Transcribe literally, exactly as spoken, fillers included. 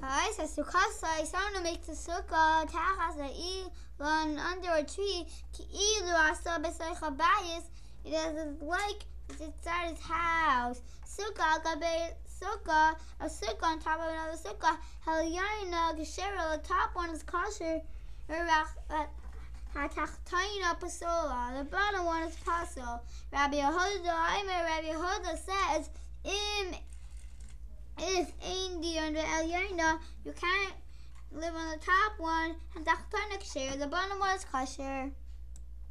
Guys, as Sukasa is on to make the sukkah, Tachas a one under a tree, Ki'ilu Asa Besai Chabayis, it is like it's inside his house. Sukkah, Gabe Sukkah, a sukkah on top of another sukkah, Helyana, Geshera, the top one is kosher, Hatachtaina Pasola, the bottom one is Paso. Rabbi Yehuda, Aimer, Rabbi Yehuda says, Im If Indi under Elyana, you can't live on the top one, and the bottom one is kosher.